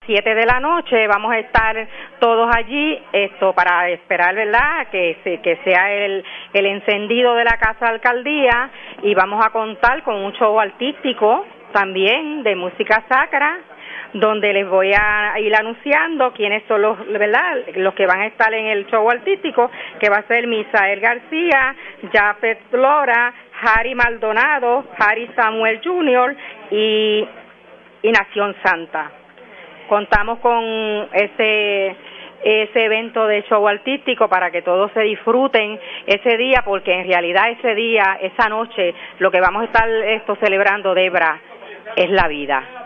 7 de la noche vamos a estar todos allí, para esperar, ¿verdad?, que sea el encendido de la Casa de Alcaldía, y vamos a contar con un show artístico también de música sacra, donde les voy a ir anunciando quiénes son los que van a estar en el show artístico, que va a ser Misael García, Jafet Flora, Harry Maldonado, Harry Samuel Jr. y Nación Santa. Contamos con ese evento de show artístico para que todos se disfruten ese día, porque en realidad esa noche, lo que vamos a estar celebrando, Debra, es la vida.